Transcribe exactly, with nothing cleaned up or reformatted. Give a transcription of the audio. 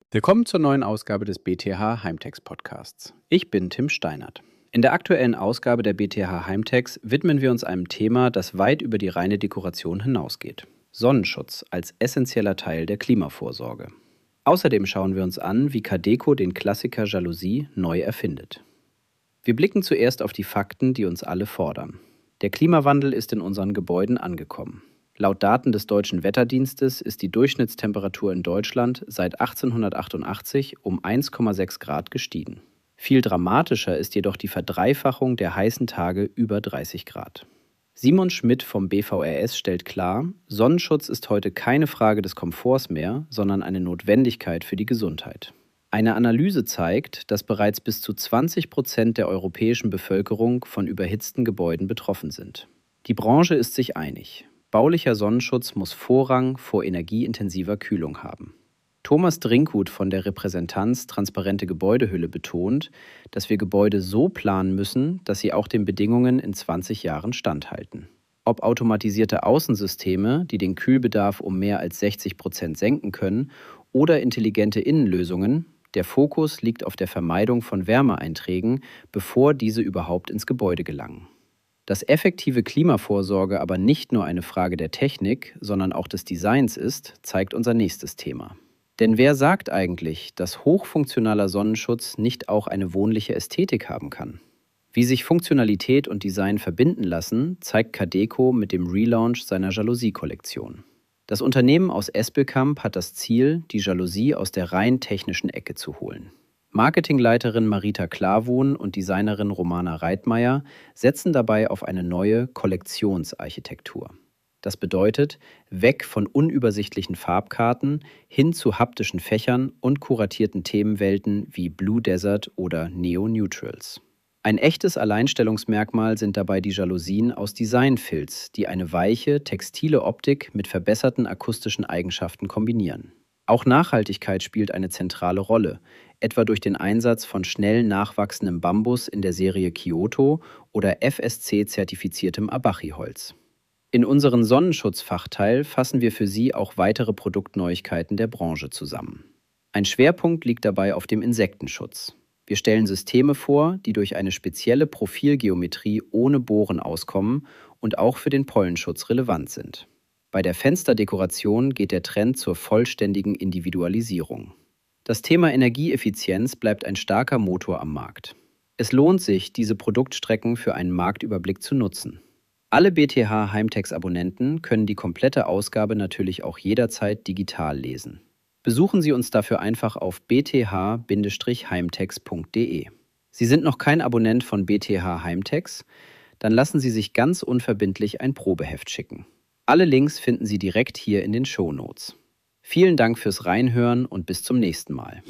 Willkommen zur neuen Ausgabe des B T H Heimtex Podcasts. Ich bin Tim Steinert. In der aktuellen Ausgabe der B T H Heimtex widmen wir uns einem Thema, das weit über die reine Dekoration hinausgeht. Sonnenschutz als essentieller Teil der Klimavorsorge. Außerdem schauen wir uns an, wie Cadeco den Klassiker Jalousie neu erfindet. Wir blicken zuerst auf die Fakten, die uns alle fordern. Der Klimawandel ist in unseren Gebäuden angekommen. Laut Daten des Deutschen Wetterdienstes ist die Durchschnittstemperatur in Deutschland seit achtzehnhundertachtundachtzig um eins Komma sechs Grad gestiegen. Viel dramatischer ist jedoch die Verdreifachung der heißen Tage über dreißig Grad. Simon Schmidt vom B V R S stellt klar, Sonnenschutz ist heute keine Frage des Komforts mehr, sondern eine Notwendigkeit für die Gesundheit. Eine Analyse zeigt, dass bereits bis zu zwanzig Prozent der europäischen Bevölkerung von überhitzten Gebäuden betroffen sind. Die Branche ist sich einig. Baulicher Sonnenschutz muss Vorrang vor energieintensiver Kühlung haben. Thomas Drinkhut von der Repräsentanz Transparente Gebäudehülle betont, dass wir Gebäude so planen müssen, dass sie auch den Bedingungen in zwanzig Jahren standhalten. Ob automatisierte Außensysteme, die den Kühlbedarf um mehr als sechzig Prozent senken können, oder intelligente Innenlösungen, der Fokus liegt auf der Vermeidung von Wärmeeinträgen, bevor diese überhaupt ins Gebäude gelangen. Dass effektive Klimavorsorge aber nicht nur eine Frage der Technik, sondern auch des Designs ist, zeigt unser nächstes Thema. Denn wer sagt eigentlich, dass hochfunktionaler Sonnenschutz nicht auch eine wohnliche Ästhetik haben kann? Wie sich Funktionalität und Design verbinden lassen, zeigt Cadeco mit dem Relaunch seiner Jalousie-Kollektion. Das Unternehmen aus Espelkamp hat das Ziel, die Jalousie aus der rein technischen Ecke zu holen. Marketingleiterin Marita Klarwohn und Designerin Romana Reitmeier setzen dabei auf eine neue Kollektionsarchitektur. Das bedeutet, weg von unübersichtlichen Farbkarten hin zu haptischen Fächern und kuratierten Themenwelten wie Blue Desert oder Neo Neutrals. Ein echtes Alleinstellungsmerkmal sind dabei die Jalousien aus Designfilz, die eine weiche, textile Optik mit verbesserten akustischen Eigenschaften kombinieren. Auch Nachhaltigkeit spielt eine zentrale Rolle, etwa durch den Einsatz von schnell nachwachsendem Bambus in der Serie Kyoto oder F S C-zertifiziertem Abachi-Holz. In unseren Sonnenschutzfachteil fassen wir für Sie auch weitere Produktneuigkeiten der Branche zusammen. Ein Schwerpunkt liegt dabei auf dem Insektenschutz. Wir stellen Systeme vor, die durch eine spezielle Profilgeometrie ohne Bohren auskommen und auch für den Pollenschutz relevant sind. Bei der Fensterdekoration geht der Trend zur vollständigen Individualisierung. Das Thema Energieeffizienz bleibt ein starker Motor am Markt. Es lohnt sich, diese Produktstrecken für einen Marktüberblick zu nutzen. Alle B T H Heimtex-Abonnenten können die komplette Ausgabe natürlich auch jederzeit digital lesen. Besuchen Sie uns dafür einfach auf b t h heimtex punkt d e. Sie sind noch kein Abonnent von B T H Heimtex? Dann lassen Sie sich ganz unverbindlich ein Probeheft schicken. Alle Links finden Sie direkt hier in den Shownotes. Vielen Dank fürs Reinhören und bis zum nächsten Mal.